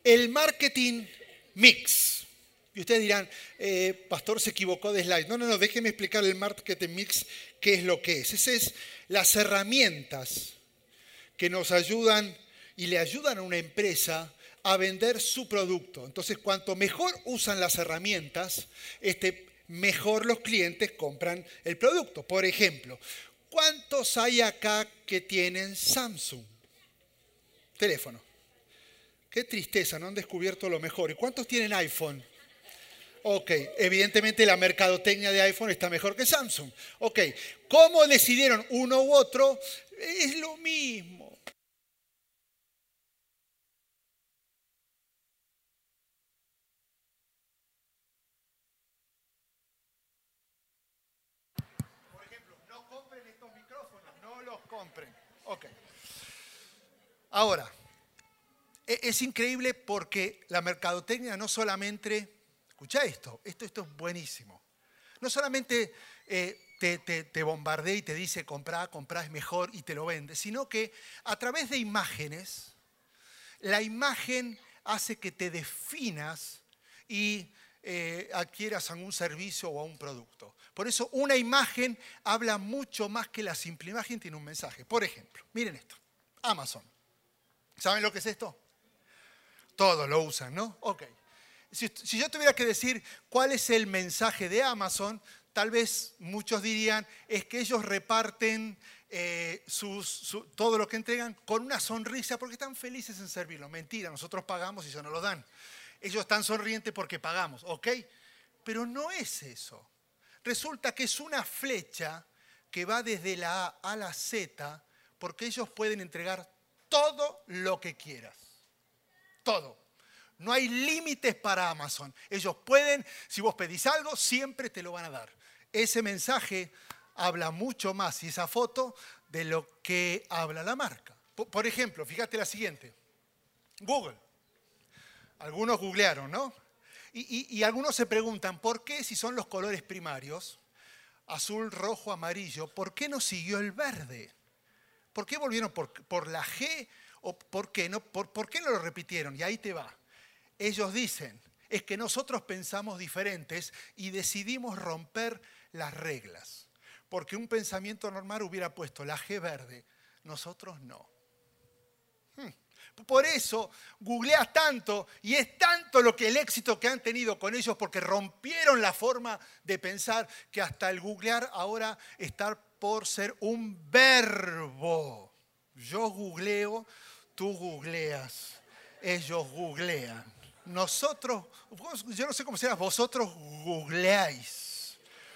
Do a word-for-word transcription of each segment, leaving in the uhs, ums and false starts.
el marketing mix. Y ustedes dirán, eh, pastor se equivocó de slide. No, no, no, déjeme explicar el marketing mix, qué es lo que es. Esas es las herramientas que nos ayudan y le ayudan a una empresa a vender su producto. Entonces, cuanto mejor usan las herramientas, este, mejor los clientes compran el producto. Por ejemplo, ¿cuántos hay acá que tienen Samsung? Teléfono. Qué tristeza, no han descubierto lo mejor. ¿Y cuántos tienen iPhone? Ok, evidentemente la mercadotecnia de iPhone está mejor que Samsung. Ok, ¿cómo decidieron uno u otro? Es lo mismo. Por ejemplo, no compren estos micrófonos, no los compren. Ok. Ahora, es increíble porque la mercadotecnia no solamente, escucha esto, esto, esto es buenísimo, no solamente eh, te, te, te bombardea y te dice comprá, comprá es mejor y te lo vende, sino que a través de imágenes, la imagen hace que te definas y eh, adquieras algún servicio o un producto. Por eso una imagen habla mucho más que la simple imagen, tiene un mensaje. Por ejemplo, miren esto, Amazon. ¿Saben lo que es esto? Todos lo usan, ¿no? Ok. Si, si yo tuviera que decir cuál es el mensaje de Amazon, tal vez muchos dirían es que ellos reparten eh, sus, su, todo lo que entregan con una sonrisa porque están felices en servirlo. Mentira, nosotros pagamos y ellos no lo dan. Ellos están sonrientes porque pagamos, ¿ok? Pero no es eso. Resulta que es una flecha que va desde la A a la Z porque ellos pueden entregar todo lo que quieras. Todo. No hay límites para Amazon. Ellos pueden, si vos pedís algo, siempre te lo van a dar. Ese mensaje habla mucho más, y esa foto, de lo que habla la marca. Por ejemplo, fíjate la siguiente. Google. Algunos googlearon, ¿no? Y, y, y algunos se preguntan, ¿por qué si son los colores primarios, azul, rojo, amarillo, por qué no siguió el verde? ¿Por qué volvieron por, por la G? ¿O por qué, no, por, ¿Por qué no lo repitieron? Y ahí te va. Ellos dicen, es que nosotros pensamos diferentes y decidimos romper las reglas. Porque un pensamiento normal hubiera puesto la G verde, nosotros no. Hmm. Por eso googleas tanto y es tanto lo que el éxito que han tenido con ellos porque rompieron la forma de pensar que hasta el googlear ahora está por ser un verbo. Yo googleo, tú googleas, ellos googlean. Nosotros, yo no sé cómo se llama, vosotros googleáis.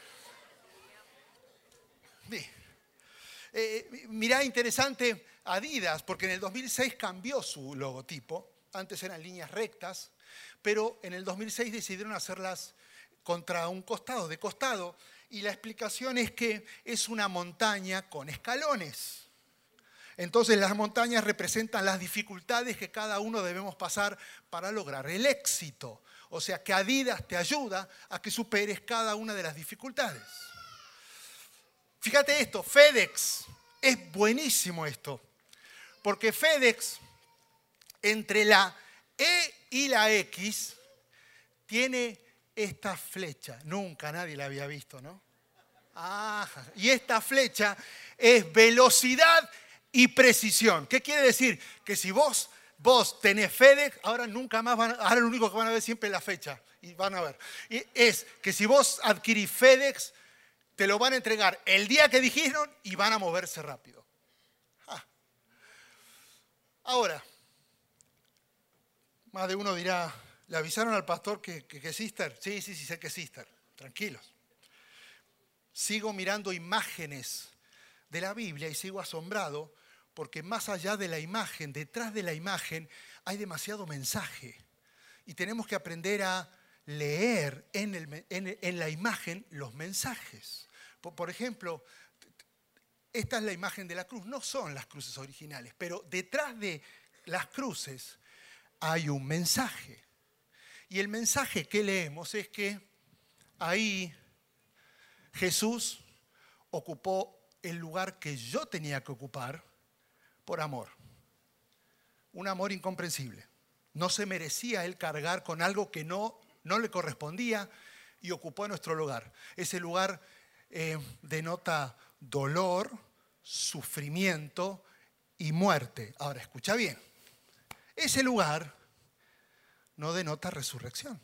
Sí. Eh, mirá, interesante, Adidas, porque en el dos mil seis cambió su logotipo. Antes eran líneas rectas, pero en el dos mil seis decidieron hacerlas contra un costado, de costado. Y la explicación es que es una montaña con escalones. Entonces las montañas representan las dificultades que cada uno debemos pasar para lograr el éxito. O sea que Adidas te ayuda a que superes cada una de las dificultades. Fíjate esto, FedEx, es buenísimo esto. Porque FedEx, entre la E y la X, tiene esta flecha. Nunca nadie la había visto, ¿no? Ah, y esta flecha es velocidad y precisión. ¿Qué quiere decir? Que si vos, vos tenés FedEx, ahora nunca más van a, ahora lo único que van a ver siempre es la fecha. Y van a ver. Y es que si vos adquirís FedEx, te lo van a entregar el día que dijeron y van a moverse rápido. Ah. Ahora, más de uno dirá, ¿le avisaron al pastor que, que, que es Easter? Sí, sí, sí, sé que es Easter. Tranquilos. Sigo mirando imágenes de la Biblia y sigo asombrado porque más allá de la imagen, detrás de la imagen, hay demasiado mensaje. Y tenemos que aprender a leer en, el, en, en la imagen los mensajes. Por, por ejemplo, esta es la imagen de la cruz. No son las cruces originales, pero detrás de las cruces hay un mensaje. Y el mensaje que leemos es que ahí Jesús ocupó el lugar que yo tenía que ocupar por amor. Un amor incomprensible. No se merecía él cargar con algo que no, no le correspondía y ocupó nuestro lugar. Ese lugar eh, denota dolor, sufrimiento y muerte. Ahora, escucha bien. Ese lugar no denota resurrección.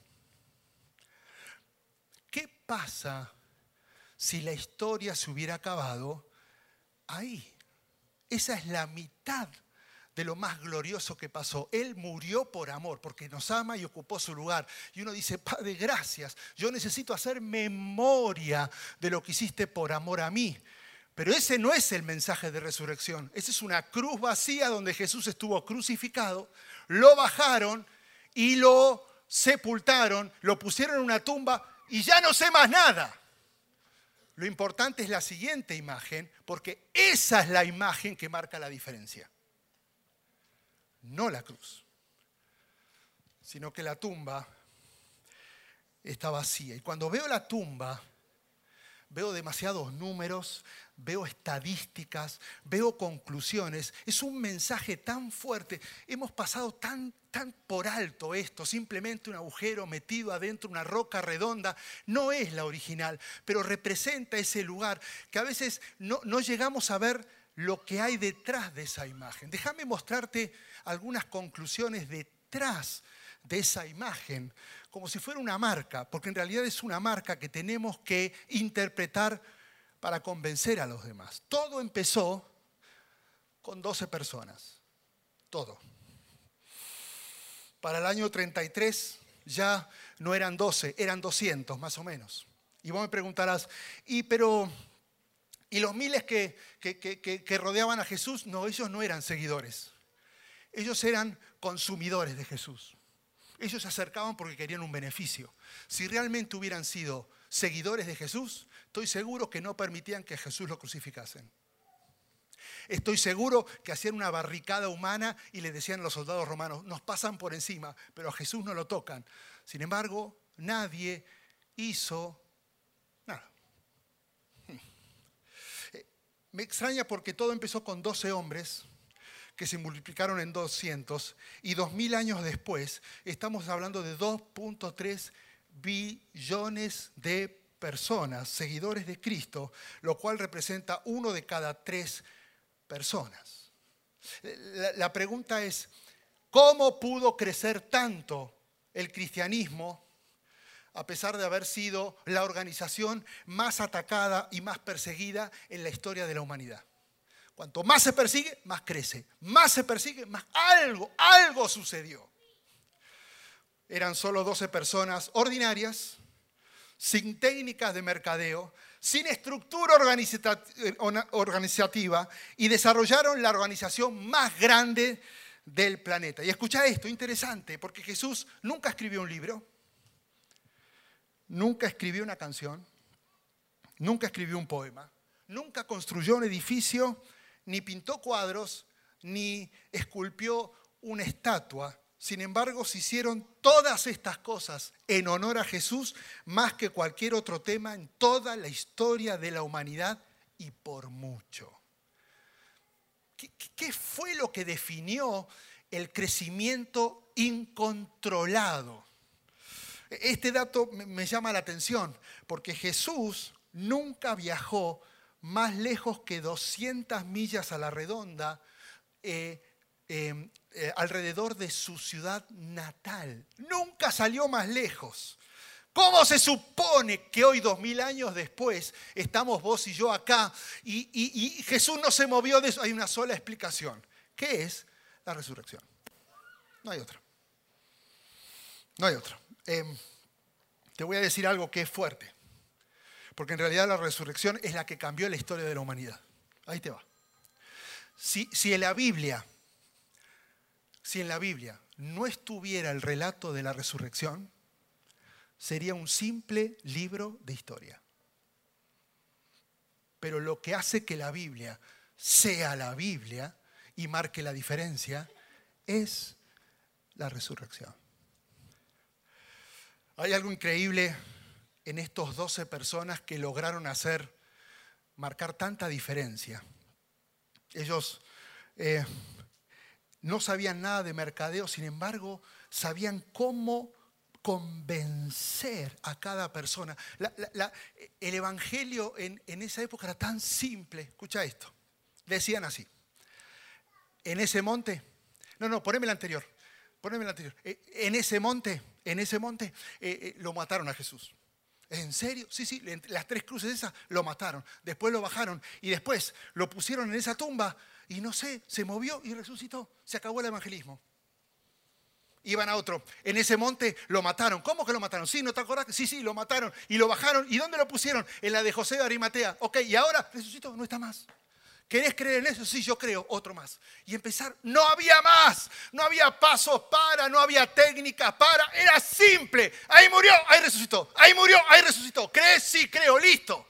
¿Qué pasa si la historia se hubiera acabado ahí? Esa es la mitad de lo más glorioso que pasó. Él murió por amor, porque nos ama y ocupó su lugar. Y uno dice, Padre, gracias. Yo necesito hacer memoria de lo que hiciste por amor a mí. Pero ese no es el mensaje de resurrección. Esa es una cruz vacía donde Jesús estuvo crucificado. Lo bajaron y lo sepultaron, lo pusieron en una tumba y ya no sé más nada. Lo importante es la siguiente imagen, porque esa es la imagen que marca la diferencia. No la cruz, sino que la tumba está vacía. Y cuando veo la tumba, veo demasiados números, veo estadísticas, veo conclusiones. Es un mensaje tan fuerte. Hemos pasado tan, tan por alto esto. Simplemente un agujero metido adentro de una roca redonda. No es la original, pero representa ese lugar que a veces no, no llegamos a ver lo que hay detrás de esa imagen. Déjame mostrarte algunas conclusiones detrás de esa imagen, como si fuera una marca, porque en realidad es una marca que tenemos que interpretar para convencer a los demás. Todo empezó con doce personas, todo. Para el año treinta y tres ya no eran doce, eran doscientos más o menos. Y vos me preguntarás, ¿y pero... ¿y los miles que, que, que, que rodeaban a Jesús? No, ellos no eran seguidores. Ellos eran consumidores de Jesús. Ellos se acercaban porque querían un beneficio. Si realmente hubieran sido seguidores de Jesús, estoy seguro que no permitían que Jesús lo crucificasen. Estoy seguro que hacían una barricada humana y le decían a los soldados romanos, nos pasan por encima, pero a Jesús no lo tocan. Sin embargo, nadie hizo nada. Me extraña porque todo empezó con doce hombres que se multiplicaron en doscientos y dos mil años después estamos hablando de dos punto tres billones de personas, seguidores de Cristo, lo cual representa uno de cada tres personas. La, la pregunta es, ¿cómo pudo crecer tanto el cristianismo a pesar de haber sido la organización más atacada y más perseguida en la historia de la humanidad? Cuanto más se persigue, más crece. Más se persigue, más algo, algo sucedió. Eran solo doce personas ordinarias, sin técnicas de mercadeo, sin estructura organizativa y desarrollaron la organización más grande del planeta. Y escucha esto, interesante, porque Jesús nunca escribió un libro. Nunca escribió una canción, nunca escribió un poema, nunca construyó un edificio, ni pintó cuadros, ni esculpió una estatua. Sin embargo, se hicieron todas estas cosas en honor a Jesús más que cualquier otro tema en toda la historia de la humanidad y por mucho. ¿Qué, qué fue lo que definió el crecimiento incontrolado? Este dato me llama la atención porque Jesús nunca viajó más lejos que doscientas millas a la redonda eh, eh, eh, alrededor de su ciudad natal. Nunca salió más lejos. ¿Cómo se supone que hoy, dos mil años después, estamos vos y yo acá y, y, y Jesús no se movió de eso? Hay una sola explicación. ¿Qué es la resurrección? No hay otra. No hay otra. Eh, te voy a decir algo que es fuerte, porque en realidad la resurrección es la que cambió la historia de la humanidad. Ahí te va. Si, si en la Biblia, si en la Biblia no estuviera el relato de la resurrección, sería un simple libro de historia. Pero lo que hace que la Biblia sea la Biblia y marque la diferencia es la resurrección. Hay algo increíble en estos doce personas que lograron hacer, marcar tanta diferencia. Ellos eh, no sabían nada de mercadeo, sin embargo, sabían cómo convencer a cada persona. La, la, la, el evangelio en, en esa época era tan simple. Escucha esto. Decían así. En ese monte, no, no, poneme el anterior. Poneme el anterior. En ese monte, en ese monte eh, eh, lo mataron a Jesús. ¿En serio? Sí, sí, las tres cruces esas lo mataron. Después lo bajaron y después lo pusieron en esa tumba y no sé, se movió y resucitó. Se acabó el evangelismo. Iban a otro. En ese monte lo mataron. ¿Cómo que lo mataron? Sí, ¿no te acordás? Sí, sí, lo mataron y lo bajaron. ¿Y dónde lo pusieron? En la de José de Arimatea. Ok, y ahora resucitó, no está más. ¿Querés creer en eso? Sí, yo creo, otro más. Y empezar, no había más, no había pasos para, no había técnicas para, era simple. Ahí murió, ahí resucitó, ahí murió, ahí resucitó. ¿Crees? Sí, creo, listo.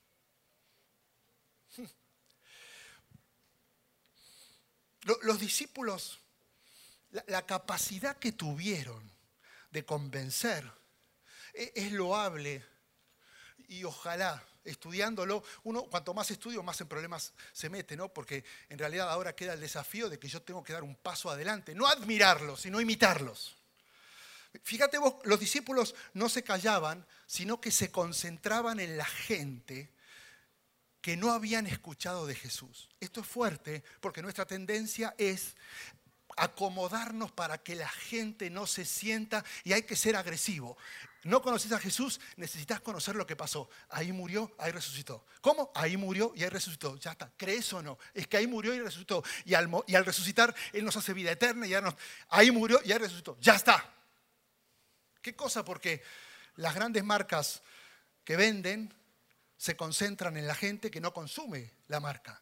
Los discípulos, la, la capacidad que tuvieron de convencer es, es loable y ojalá, estudiándolo, uno cuanto más estudio, más en problemas se mete, ¿no? Porque en realidad ahora queda el desafío de que yo tengo que dar un paso adelante, no admirarlos, sino imitarlos. Fíjate vos, los discípulos no se callaban, sino que se concentraban en la gente que no habían escuchado de Jesús. Esto es fuerte porque nuestra tendencia es acomodarnos para que la gente no se sienta y hay que ser agresivo. No conoces a Jesús, necesitas conocer lo que pasó. Ahí murió, ahí resucitó. ¿Cómo? Ahí murió y ahí resucitó. Ya está. ¿Crees o no? Es que ahí murió y resucitó. Y al, y al resucitar, Él nos hace vida eterna. Y ya nos, ahí murió y ahí resucitó. Ya está. ¿Qué cosa? Porque las grandes marcas que venden se concentran en la gente que no consume la marca.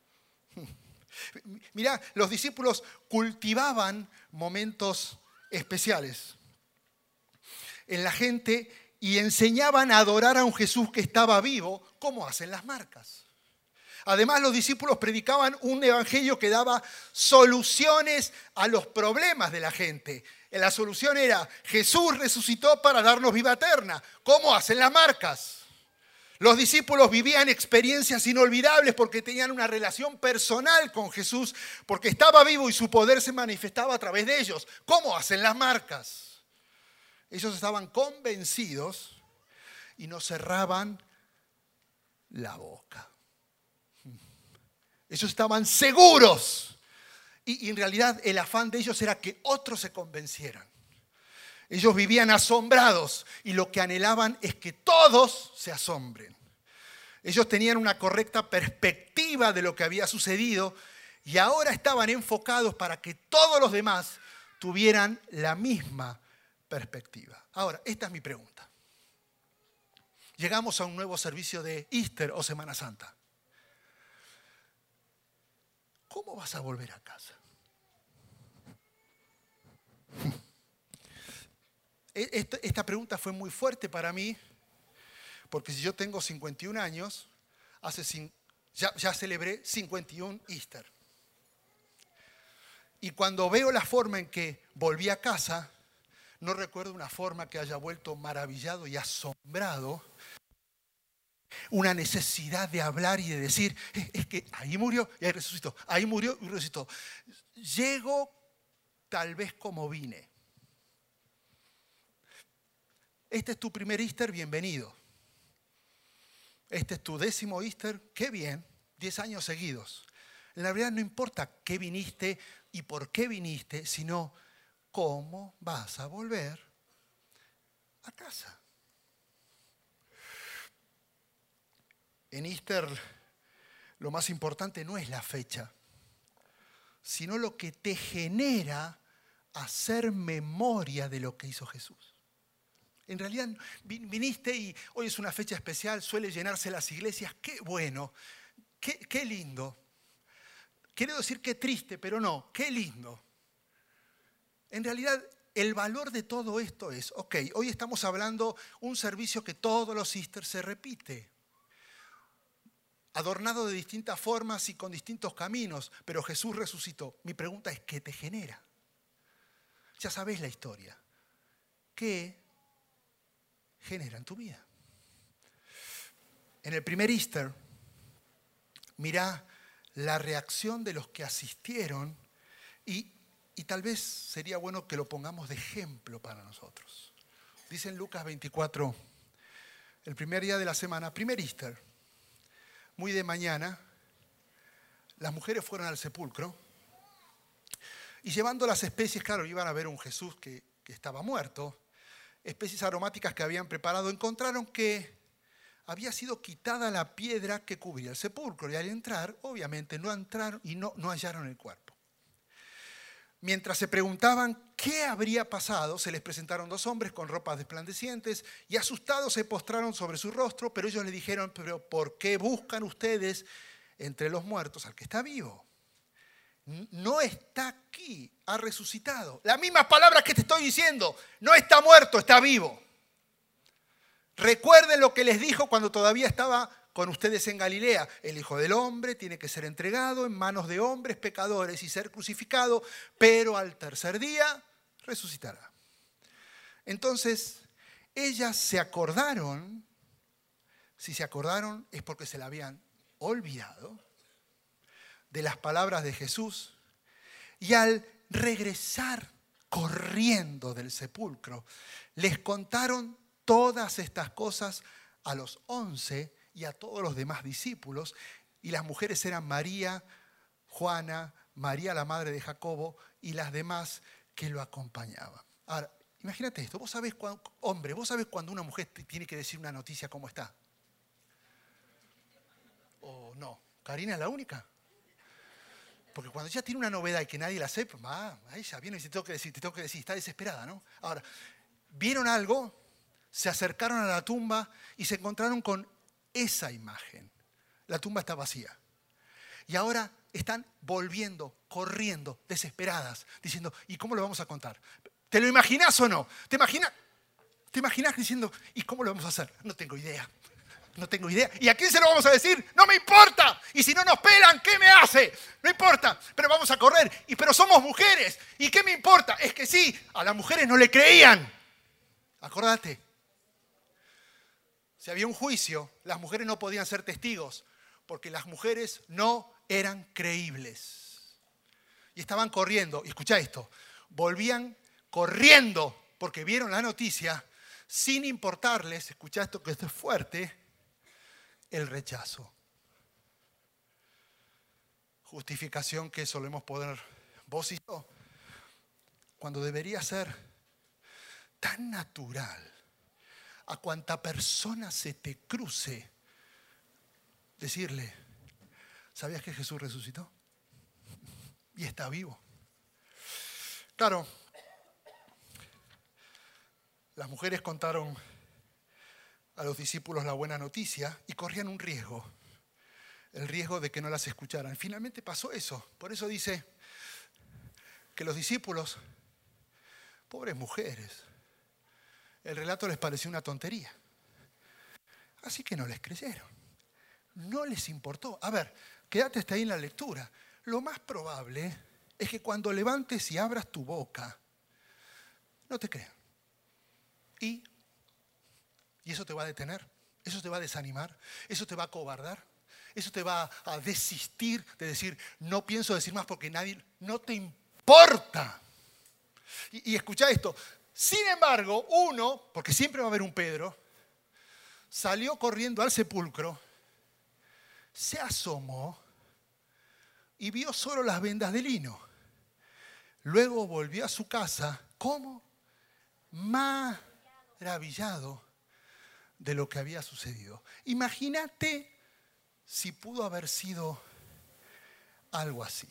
Mirá, los discípulos cultivaban momentos especiales en la gente y enseñaban a adorar a un Jesús que estaba vivo, como hacen las marcas. Además, los discípulos predicaban un evangelio que daba soluciones a los problemas de la gente. La solución era, Jesús resucitó para darnos vida eterna. ¿Cómo hacen las marcas? Los discípulos vivían experiencias inolvidables porque tenían una relación personal con Jesús, porque estaba vivo y su poder se manifestaba a través de ellos. ¿Cómo hacen las marcas? Ellos estaban convencidos y no cerraban la boca. Ellos estaban seguros. Y, y en realidad el afán de ellos era que otros se convencieran. Ellos vivían asombrados y lo que anhelaban es que todos se asombren. Ellos tenían una correcta perspectiva de lo que había sucedido y ahora estaban enfocados para que todos los demás tuvieran la misma perspectiva. Ahora, esta es mi pregunta. Llegamos a un nuevo servicio de Easter o Semana Santa. ¿Cómo vas a volver a casa? Esta, esta pregunta fue muy fuerte para mí, porque si yo tengo cincuenta y un años, hace, ya, ya celebré cincuenta y un Easter. Y cuando veo la forma en que volví a casa, no recuerdo una forma que haya vuelto maravillado y asombrado, una necesidad de hablar y de decir, es, es que ahí murió y ahí resucitó, ahí murió y resucitó. Llego tal vez como vine. Este es tu primer Easter, bienvenido. Este es tu décimo Easter, qué bien, diez años seguidos. En la realidad no importa qué viniste y por qué viniste, sino cómo vas a volver a casa. En Easter lo más importante no es la fecha, sino lo que te genera hacer memoria de lo que hizo Jesús. En realidad viniste y hoy es una fecha especial, suele llenarse las iglesias. Qué bueno, qué, qué lindo. Quiero decir qué triste, pero no, qué lindo. En realidad el valor de todo esto es, ok, hoy estamos hablando un servicio que todos los Easter se repite. Adornado de distintas formas y con distintos caminos, pero Jesús resucitó. Mi pregunta es, ¿qué te genera? Ya sabés la historia. ¿Qué genera en tu vida? En el primer Easter, mirá la reacción de los que asistieron y Y tal vez sería bueno que lo pongamos de ejemplo para nosotros. Dice en Lucas veinticuatro, el primer día de la semana, primer Easter, muy de mañana, las mujeres fueron al sepulcro y llevando las especies, claro, iban a ver un Jesús que, que estaba muerto, especies aromáticas que habían preparado, encontraron que había sido quitada la piedra que cubría el sepulcro y al entrar, obviamente, no entraron y no, no hallaron el cuerpo. Mientras se preguntaban qué habría pasado, se les presentaron dos hombres con ropas resplandecientes y asustados se postraron sobre su rostro, pero ellos le dijeron, pero ¿por qué buscan ustedes entre los muertos al que está vivo? No está aquí, ha resucitado. Las mismas palabras que te estoy diciendo, no está muerto, está vivo. Recuerden lo que les dijo cuando todavía estaba con ustedes en Galilea. El Hijo del Hombre tiene que ser entregado en manos de hombres pecadores y ser crucificado, pero al tercer día resucitará. Entonces, ellas se acordaron, si se acordaron es porque se la habían olvidado, de las palabras de Jesús, y al regresar corriendo del sepulcro, les contaron todas estas cosas a los once y a todos los demás discípulos, y las mujeres eran María, Juana, María la madre de Jacobo y las demás que lo acompañaban. Ahora, imagínate esto, vos sabés, cuando, hombre, vos sabés cuando una mujer te tiene que decir una noticia cómo está. ¿O no? ¿Karina es la única? Porque cuando ella tiene una novedad y que nadie la sepa, ah, ella viene y te tengo que decir, te tengo que decir, está desesperada, ¿no? Ahora, vieron algo, se acercaron a la tumba y se encontraron con esa imagen. La tumba está vacía. Y ahora están volviendo, corriendo, desesperadas, diciendo, ¿y cómo lo vamos a contar? ¿Te lo imaginás o no? ¿Te imaginas? ¿Te imaginas diciendo, ¿y cómo lo vamos a hacer? No tengo idea. No tengo idea. ¿Y a quién se lo vamos a decir? No me importa. Y si no nos pelan, ¿qué me hace? No importa. Pero vamos a correr. Y pero somos mujeres. ¿Y qué me importa? Es que sí, a las mujeres no le creían. Acordate. Si había un juicio, las mujeres no podían ser testigos porque las mujeres no eran creíbles. Y estaban corriendo. Y escuchá esto. Volvían corriendo porque vieron la noticia sin importarles, escuchá esto que esto es fuerte, el rechazo. Justificación que solemos poner vos y yo, cuando debería ser tan natural a cuanta persona se te cruce, decirle, ¿sabías que Jesús resucitó? Y está vivo. Claro, las mujeres contaron a los discípulos la buena noticia y corrían un riesgo, el riesgo de que no las escucharan. Finalmente pasó eso. Por eso dice que los discípulos, pobres mujeres, el relato les pareció una tontería. Así que no les creyeron. No les importó. A ver, quédate hasta ahí en la lectura. Lo más probable es que cuando levantes y abras tu boca, no te crean. Y Y eso te va a detener, eso te va a desanimar, eso te va a acobardar, eso te va a desistir de decir, no pienso decir más porque nadie, no te importa. Y, y escucha esto, sin embargo, uno, porque siempre va a haber un Pedro, salió corriendo al sepulcro, se asomó y vio solo las vendas de lino. Luego volvió a su casa, ¿cómo? Maravillado de lo que había sucedido. Imagínate si pudo haber sido algo así.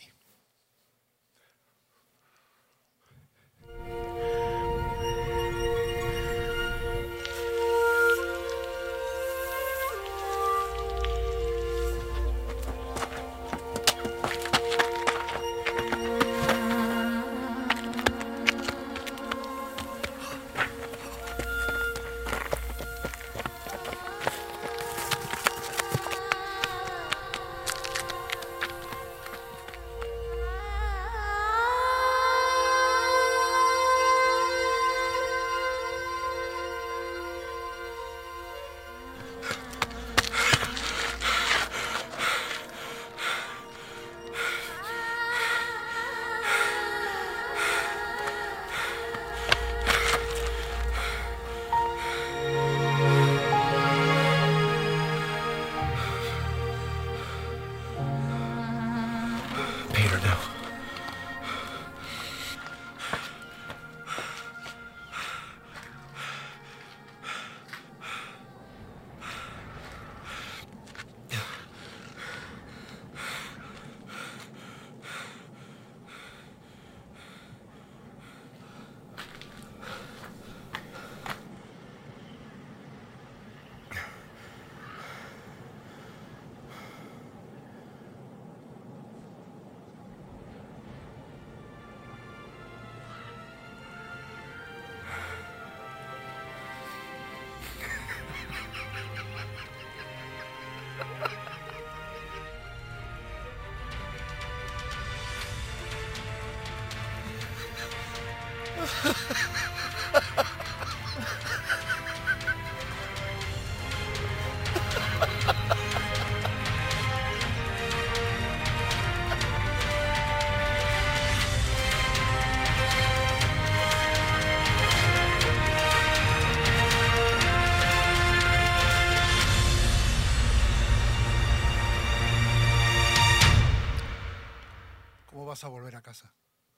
casa.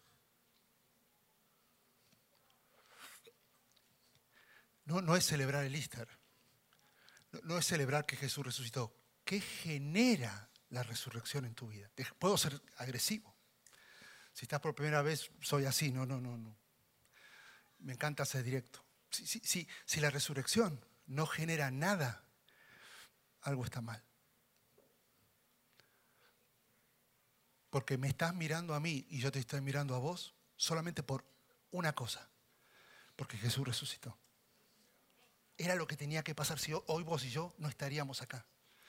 No, no es celebrar el Easter. No, no es celebrar que Jesús resucitó. ¿Qué genera la resurrección en tu vida? Puedo ser agresivo. Si estás por primera vez, soy así. No, no, no, no. Me encanta ser directo. Si, si, si, si la resurrección no genera nada, algo está mal. Porque me estás mirando a mí y yo te estoy mirando a vos solamente por una cosa. Porque Jesús resucitó. Era lo que tenía que pasar. Si hoy vos y yo no estaríamos acá.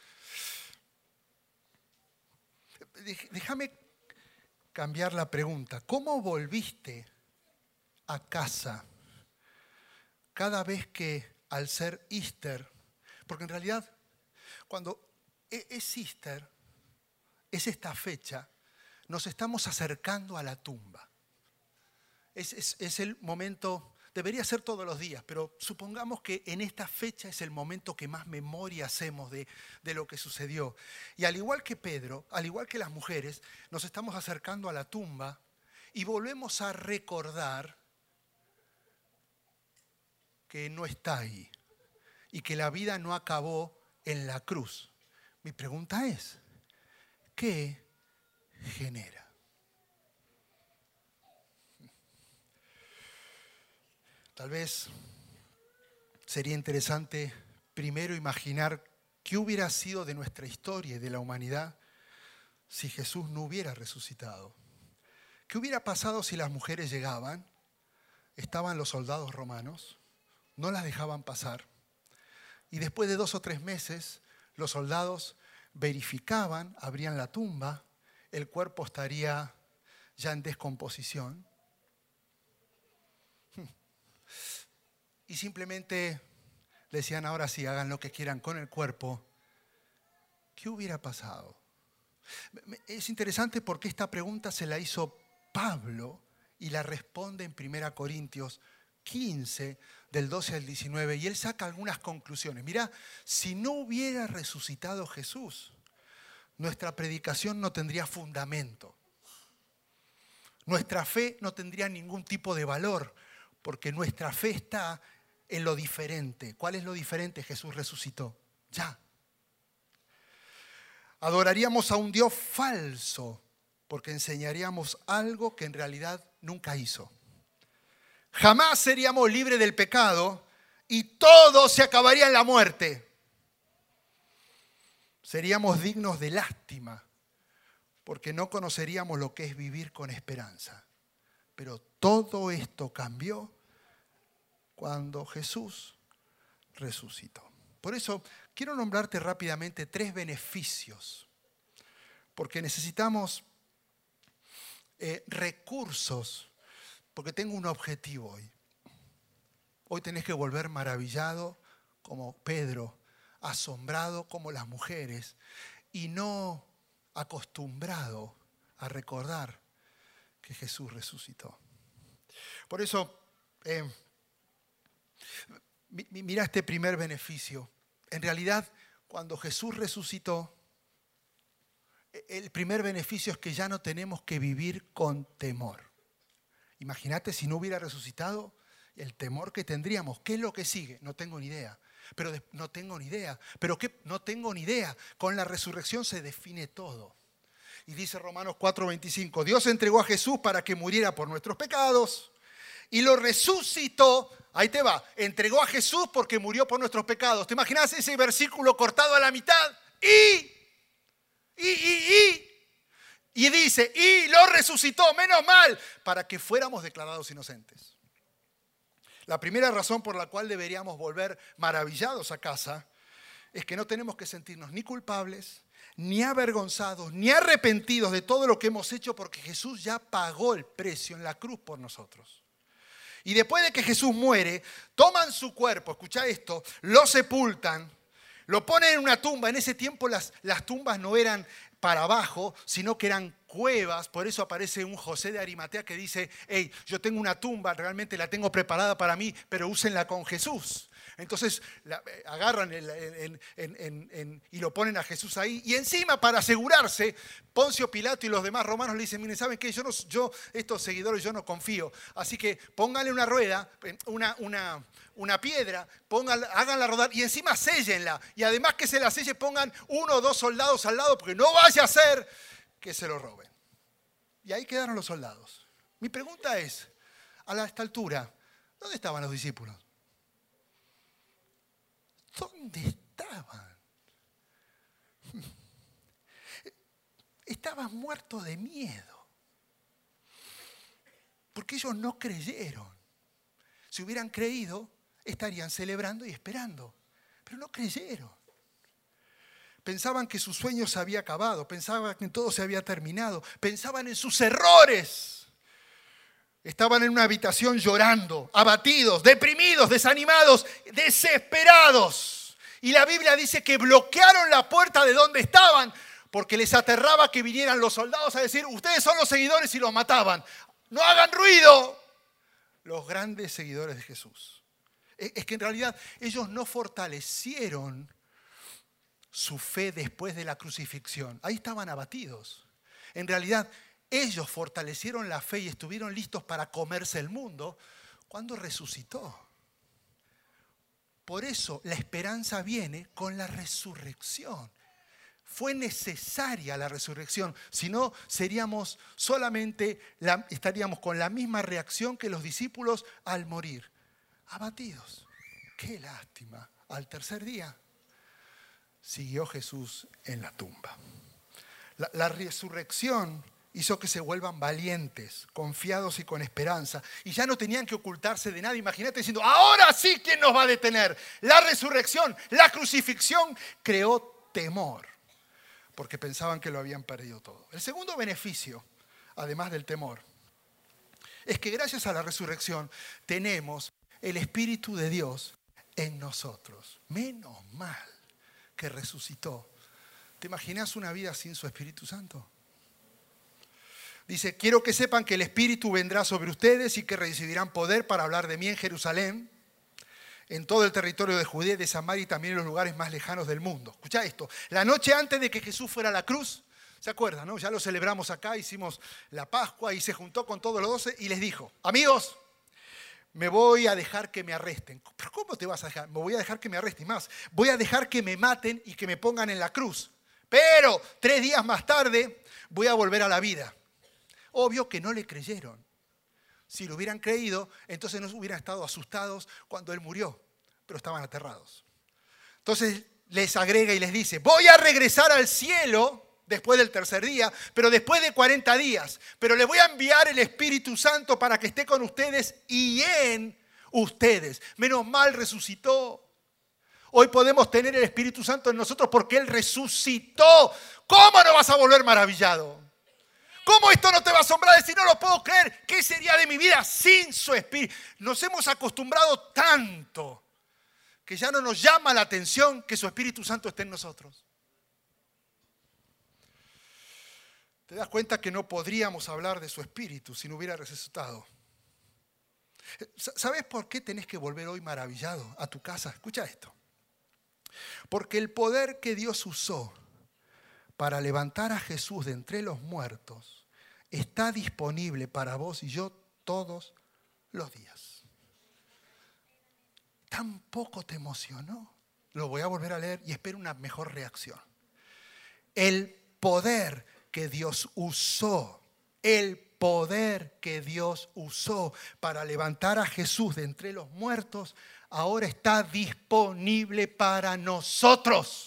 Déjame cambiar la pregunta. ¿Cómo volviste a casa cada vez que al ser Easter, porque en realidad cuando es Easter, es esta fecha, nos estamos acercando a la tumba. Es, es, es el momento, debería ser todos los días, pero supongamos que en esta fecha es el momento que más memoria hacemos de, de lo que sucedió. Y al igual que Pedro, al igual que las mujeres, nos estamos acercando a la tumba y volvemos a recordar que no está ahí y que la vida no acabó en la cruz. Mi pregunta es, ¿qué genera? Tal vez sería interesante primero imaginar qué hubiera sido de nuestra historia y de la humanidad si Jesús no hubiera resucitado. ¿Qué hubiera pasado si las mujeres llegaban, estaban los soldados romanos, no las dejaban pasar y después de dos o tres meses los soldados verificaban, abrían la tumba, el cuerpo estaría ya en descomposición y simplemente decían ahora sí, hagan lo que quieran con el cuerpo? ¿Qué hubiera pasado? Es interesante porque esta pregunta se la hizo Pablo y la responde en primera Corintios quince, del doce al diecinueve, y él saca algunas conclusiones. Mirá, si no hubiera resucitado Jesús, nuestra predicación no tendría fundamento. Nuestra fe no tendría ningún tipo de valor, porque nuestra fe está en lo diferente. ¿Cuál es lo diferente? Jesús resucitó. Ya. Adoraríamos a un Dios falso, porque enseñaríamos algo que en realidad nunca hizo. Jamás seríamos libres del pecado y todo se acabaría en la muerte. Seríamos dignos de lástima porque no conoceríamos lo que es vivir con esperanza. Pero todo esto cambió cuando Jesús resucitó. Por eso quiero nombrarte rápidamente tres beneficios, porque necesitamos eh, recursos. Porque tengo un objetivo hoy. Hoy tenés que volver maravillado como Pedro, asombrado como las mujeres y no acostumbrado a recordar que Jesús resucitó. Por eso, eh, mira este primer beneficio. En realidad, cuando Jesús resucitó, el primer beneficio es que ya no tenemos que vivir con temor. Imagínate si no hubiera resucitado, el temor que tendríamos. ¿Qué es lo que sigue? No tengo ni idea. Pero de, no tengo ni idea. ¿Pero qué? No tengo ni idea. Con la resurrección se define todo. Y dice Romanos cuatro veinticinco, Dios entregó a Jesús para que muriera por nuestros pecados y lo resucitó. Ahí te va. Entregó a Jesús porque murió por nuestros pecados. ¿Te imaginas ese versículo cortado a la mitad? Y, y, y, y. Y dice, y lo resucitó, menos mal, para que fuéramos declarados inocentes. La primera razón por la cual deberíamos volver maravillados a casa es que no tenemos que sentirnos ni culpables, ni avergonzados, ni arrepentidos de todo lo que hemos hecho, porque Jesús ya pagó el precio en la cruz por nosotros. Y después de que Jesús muere, toman su cuerpo, escucha esto, lo sepultan, lo ponen en una tumba. En ese tiempo las, las tumbas no eran para abajo, sino que eran cuevas. Por eso aparece un José de Arimatea que dice, hey, yo tengo una tumba, realmente la tengo preparada para mí, pero úsenla con Jesús. Entonces la, eh, agarran el, en, en, en, en, y lo ponen a Jesús ahí. Y encima, para asegurarse, Poncio Pilato y los demás romanos le dicen, miren, ¿saben qué? Yo, no, yo estos seguidores, yo no confío. Así que pónganle una rueda, una, una, una piedra, pónganla, háganla rodar y encima séllenla. Y además que se la selle, pongan uno o dos soldados al lado, porque no vaya a ser que se lo roben. Y ahí quedaron los soldados. Mi pregunta es, a esta altura, ¿dónde estaban los discípulos? ¿Dónde estaban? Estaban muertos de miedo. Porque ellos no creyeron. Si hubieran creído, estarían celebrando y esperando. Pero no creyeron. Pensaban que su sueño se había acabado. Pensaban que todo se había terminado. Pensaban en sus errores. Estaban en una habitación llorando, abatidos, deprimidos, desanimados, desesperados. Y la Biblia dice que bloquearon la puerta de donde estaban porque les aterraba que vinieran los soldados a decir, ustedes son los seguidores y los mataban. ¡No hagan ruido! Los grandes seguidores de Jesús. Es que en realidad ellos no fortalecieron su fe después de la crucifixión. Ahí estaban abatidos. En realidad, ellos fortalecieron la fe y estuvieron listos para comerse el mundo cuando resucitó. Por eso la esperanza viene con la resurrección. Fue necesaria la resurrección, si no seríamos solamente, la, estaríamos con la misma reacción que los discípulos al morir, abatidos. Qué lástima. Al tercer día siguió Jesús en la tumba. La, la resurrección hizo que se vuelvan valientes, confiados y con esperanza. Y ya no tenían que ocultarse de nada. Imagínate diciendo, ahora sí, ¿quién nos va a detener? La resurrección, la crucifixión creó temor, porque pensaban que lo habían perdido todo. El segundo beneficio, además del temor, es que gracias a la resurrección tenemos el Espíritu de Dios en nosotros. Menos mal que resucitó. ¿Te imaginas una vida sin su Espíritu Santo? Dice, quiero que sepan que el Espíritu vendrá sobre ustedes y que recibirán poder para hablar de mí en Jerusalén, en todo el territorio de Judea y de Samaria y también en los lugares más lejanos del mundo. Escuchá esto, la noche antes de que Jesús fuera a la cruz, ¿se acuerdan, no? Ya lo celebramos acá, hicimos la Pascua y se juntó con todos los doce y les dijo, amigos, me voy a dejar que me arresten. ¿Pero cómo te vas a dejar? Me voy a dejar que me arresten más. Voy a dejar que me maten y que me pongan en la cruz. Pero tres días más tarde voy a volver a la vida. Obvio que no le creyeron. Si lo hubieran creído, entonces no hubieran estado asustados cuando él murió, pero estaban aterrados. Entonces les agrega y les dice, voy a regresar al cielo después del tercer día, pero después de cuarenta días. Pero le voy a enviar el Espíritu Santo para que esté con ustedes y en ustedes. Menos mal resucitó. Hoy podemos tener el Espíritu Santo en nosotros porque Él resucitó. ¿Cómo no vas a volver maravillado? ¿Cómo esto no te va a asombrar? Decir, no lo puedo creer. ¿Qué sería de mi vida sin su Espíritu? Nos hemos acostumbrado tanto que ya no nos llama la atención que su Espíritu Santo esté en nosotros. ¿Te das cuenta que no podríamos hablar de su Espíritu si no hubiera resucitado? ¿Sabes por qué tenés que volver hoy maravillado a tu casa? Escucha esto. Porque el poder que Dios usó para levantar a Jesús de entre los muertos está disponible para vos y yo todos los días. ¿Tampoco te emocionó? Lo voy a volver a leer y espero una mejor reacción. El poder que Dios usó, el poder que Dios usó para levantar a Jesús de entre los muertos, ahora está disponible para nosotros.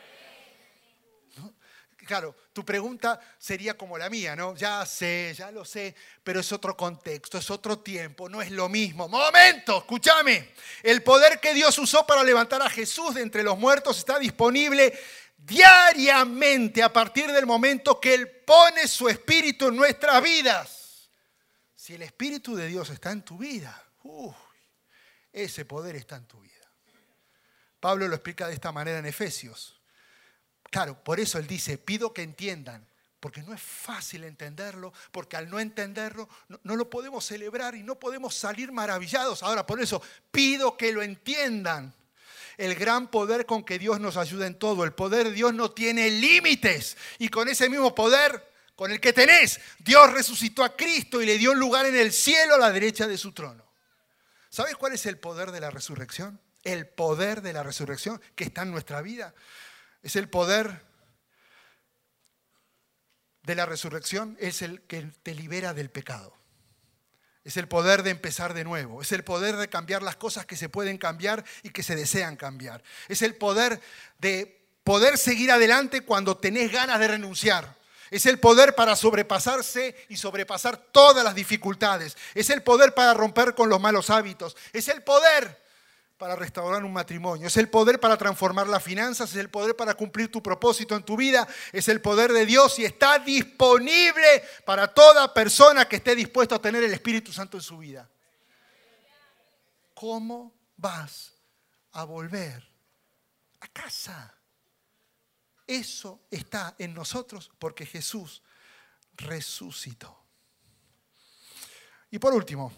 Claro, tu pregunta sería como la mía, ¿no? Ya sé, ya lo sé, pero es otro contexto, es otro tiempo, no es lo mismo. ¡Momento! Escúchame. El poder que Dios usó para levantar a Jesús de entre los muertos está disponible diariamente a partir del momento que Él pone su Espíritu en nuestras vidas. Si el Espíritu de Dios está en tu vida, uy, ese poder está en tu vida. Pablo lo explica de esta manera en Efesios. Claro, por eso él dice, pido que entiendan Porque no es fácil entenderlo, porque al no entenderlo no, no lo podemos celebrar y no podemos salir maravillados. Ahora, por eso pido que lo entiendan. El gran poder con que Dios nos ayuda en todo. El poder de Dios no tiene límites. Y con ese mismo poder con el que tenés, Dios resucitó a Cristo y le dio un lugar en el cielo a la derecha de su trono. ¿Sabes cuál es el poder de la resurrección? El poder de la resurrección que está en nuestra vida. Es el poder de la resurrección, es el que te libera del pecado. Es el poder de empezar de nuevo. Es el poder de cambiar las cosas que se pueden cambiar y que se desean cambiar. Es el poder de poder seguir adelante cuando tenés ganas de renunciar. Es el poder para sobrepasarse y sobrepasar todas las dificultades. Es el poder para romper con los malos hábitos. Es el poder para restaurar un matrimonio. Es el poder para transformar las finanzas. Es el poder para cumplir tu propósito en tu vida. Es el poder de Dios y está disponible para toda persona que esté dispuesto a tener el Espíritu Santo en su vida. ¿Cómo vas a volver a casa? Eso está en nosotros porque Jesús resucitó. Y por último,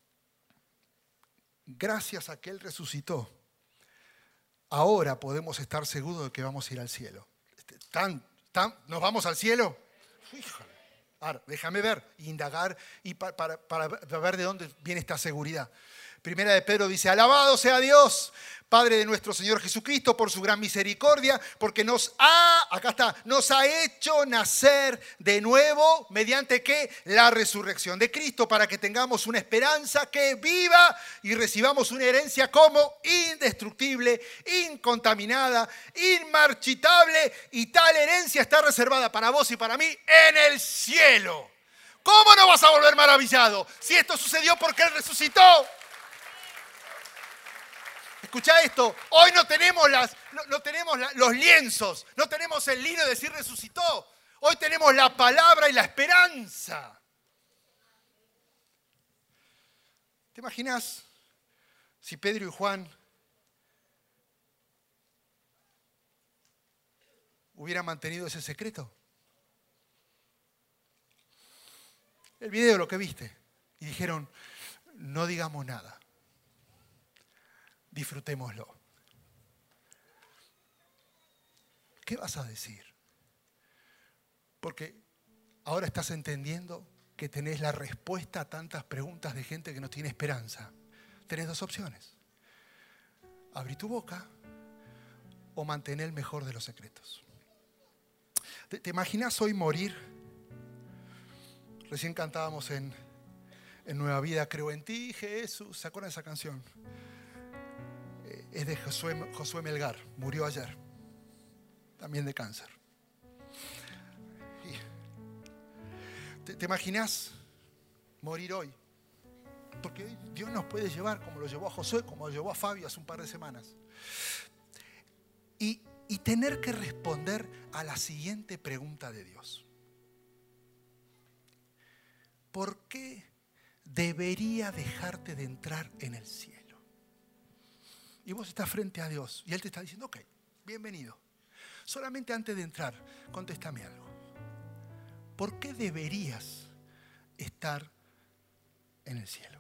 gracias a que Él resucitó, ahora podemos estar seguros de que vamos a ir al cielo. ¿Tan, tan, ¿Nos vamos al cielo? Híjole. Ahora, déjame ver, indagar y para, para, para ver de dónde viene esta seguridad. Primera de Pedro dice, alabado sea Dios, Padre de nuestro Señor Jesucristo, por su gran misericordia, porque nos ha, acá está, nos ha hecho nacer de nuevo, mediante ¿qué? La resurrección de Cristo, para que tengamos una esperanza que viva y recibamos una herencia como indestructible, incontaminada, inmarchitable, y tal herencia está reservada para vos y para mí en el cielo. ¿Cómo no vas a volver maravillado si esto sucedió porque Él resucitó? Escuchá esto, hoy no tenemos, las, no, no tenemos la, los lienzos, no tenemos el lino de decir resucitó. Hoy tenemos la palabra y la esperanza. ¿Te imaginas si Pedro y Juan hubieran mantenido ese secreto? El video, lo que viste, y dijeron, no digamos nada. Disfrutémoslo. ¿Qué vas a decir? Porque ahora estás entendiendo que tenés la respuesta a tantas preguntas de gente que no tiene esperanza. Tenés dos opciones. Abrí tu boca o mantener el mejor de los secretos. ¿Te, te imaginas hoy morir? Recién cantábamos en, en Nueva Vida, creo en ti, Jesús. ¿Se acuerdan de esa canción? Es de Josué, Josué Melgar, murió ayer, también de cáncer. ¿Te, te imaginas morir hoy? Porque hoy Dios nos puede llevar como lo llevó a Josué, como lo llevó a Fabio hace un par de semanas. Y, y tener que responder a la siguiente pregunta de Dios. ¿Por qué debería dejarte de entrar en el cielo? Y vos estás frente a Dios y Él te está diciendo, ok, bienvenido. Solamente antes de entrar, contéstame algo. ¿Por qué deberías estar en el cielo?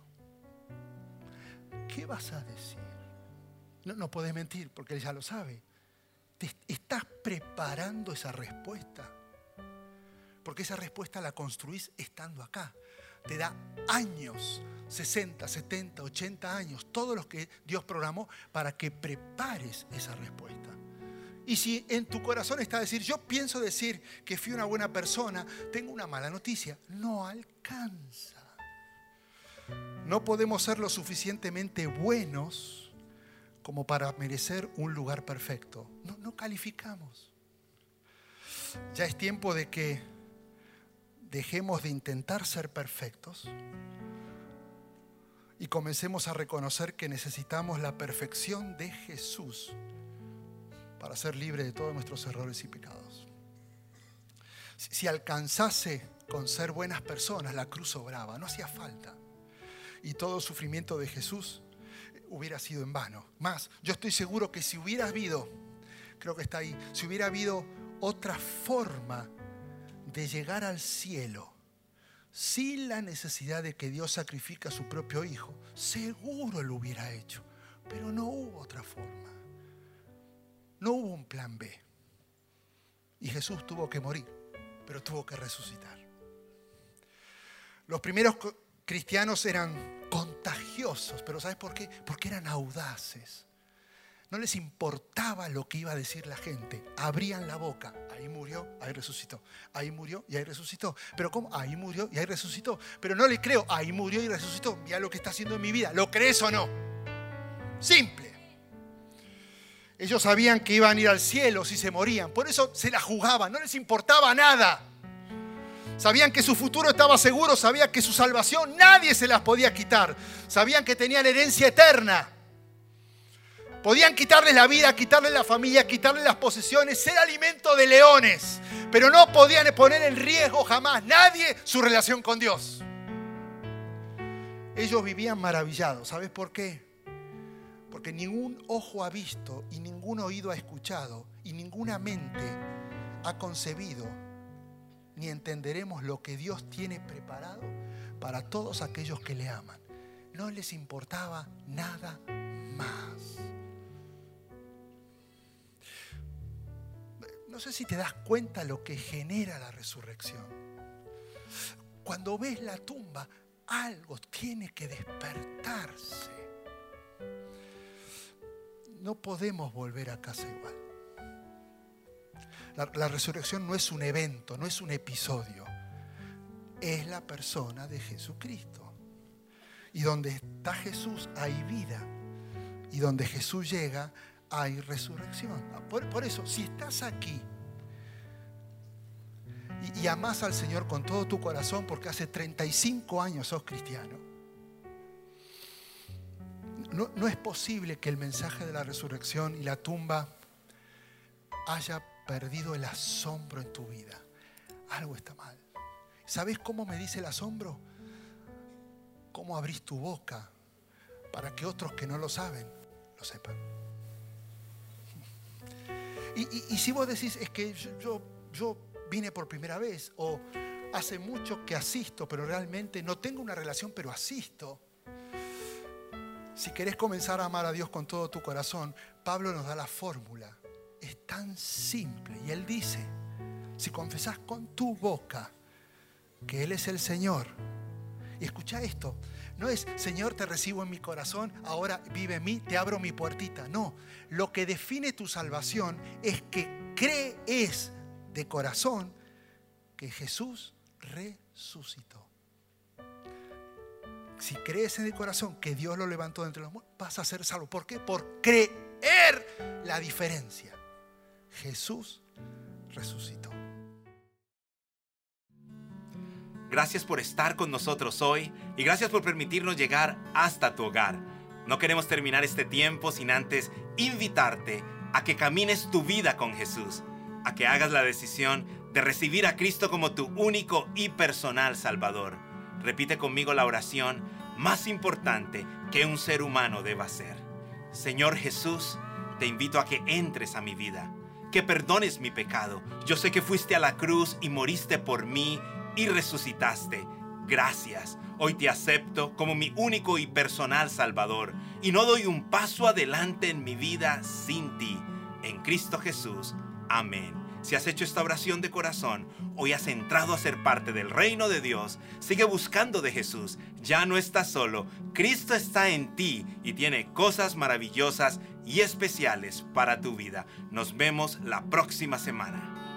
¿Qué vas a decir? No, no podés mentir porque Él ya lo sabe. ¿Te estás preparando esa respuesta? Porque esa respuesta la construís estando acá. Te da años, sesenta, setenta, ochenta años, todos los que Dios programó para que prepares esa respuesta. Y si en tu corazón está decir, yo pienso decir que fui una buena persona, tengo una mala noticia, no alcanza. No podemos ser lo suficientemente buenos como para merecer un lugar perfecto. No, no calificamos. Ya es tiempo de que dejemos de intentar ser perfectos y comencemos a reconocer que necesitamos la perfección de Jesús para ser libre de todos nuestros errores y pecados. Si, si alcanzase con ser buenas personas, la cruz sobraba, no hacía falta. Y todo el sufrimiento de Jesús hubiera sido en vano. Más, yo estoy seguro que si hubiera habido, creo que está ahí, si hubiera habido otra forma de llegar al cielo sin la necesidad de que Dios sacrifique a su propio hijo, seguro lo hubiera hecho. Pero no hubo otra forma. No hubo un plan B. Y Jesús tuvo que morir, pero tuvo que resucitar. Los primeros cristianos eran contagiosos, pero ¿sabes por qué? Porque eran audaces. No les importaba lo que iba a decir la gente. Abrían la boca. Ahí murió, ahí resucitó. Ahí murió y ahí resucitó. ¿Pero cómo? Ahí murió y ahí resucitó. Pero no le creo. Ahí murió y resucitó. Mira lo que está haciendo en mi vida. ¿Lo crees o no? Simple. Ellos sabían que iban a ir al cielo si se morían. Por eso se la jugaban. No les importaba nada. Sabían que su futuro estaba seguro. Sabían que su salvación nadie se las podía quitar. Sabían que tenían herencia eterna. Podían quitarles la vida, quitarles la familia, quitarles las posesiones, ser alimento de leones. Pero no podían poner en riesgo jamás nadie su relación con Dios. Ellos vivían maravillados. ¿Sabes por qué? Porque ningún ojo ha visto y ningún oído ha escuchado y ninguna mente ha concebido ni entenderemos lo que Dios tiene preparado para todos aquellos que le aman. No les importaba nada más. No sé si te das cuenta lo que genera la resurrección. Cuando ves la tumba, algo tiene que despertarse. No podemos volver a casa igual. La, la resurrección no es un evento, no es un episodio. Es la persona de Jesucristo. Y donde está Jesús hay vida. Y donde Jesús llega hay resurrección. Por, por eso, si estás aquí y, y amás al Señor con todo tu corazón, porque hace treinta y cinco años sos cristiano, no, no es posible que el mensaje de la resurrección y la tumba haya perdido el asombro en tu vida. Algo está mal. ¿Sabes cómo me dice el asombro? ¿Cómo abrís tu boca para que otros que no lo saben lo sepan? Y, y, y si vos decís, es que yo, yo, yo vine por primera vez, o hace mucho que asisto, pero realmente no tengo una relación, pero asisto. Si querés comenzar a amar a Dios con todo tu corazón, Pablo nos da la fórmula. Es tan simple. Y él dice, si confesás con tu boca que Él es el Señor, y escucha esto, no es, Señor, te recibo en mi corazón, ahora vive en mí, te abro mi puertita. No, lo que define tu salvación es que crees de corazón que Jesús resucitó. Si crees en el corazón que Dios lo levantó de entre los muertos, vas a ser salvo. ¿Por qué? Por creer la diferencia. Jesús resucitó. Gracias por estar con nosotros hoy y gracias por permitirnos llegar hasta tu hogar. No queremos terminar este tiempo sin antes invitarte a que camines tu vida con Jesús, a que hagas la decisión de recibir a Cristo como tu único y personal Salvador. Repite conmigo la oración más importante que un ser humano deba hacer. Señor Jesús, te invito a que entres a mi vida, que perdones mi pecado. Yo sé que fuiste a la cruz y moriste por mí y resucitaste. Gracias. Hoy te acepto como mi único y personal Salvador y no doy un paso adelante en mi vida sin ti. En Cristo Jesús. Amén. Si has hecho esta oración de corazón, hoy has entrado a ser parte del reino de Dios. Sigue buscando de Jesús. Ya no estás solo. Cristo está en ti y tiene cosas maravillosas y especiales para tu vida. Nos vemos la próxima semana.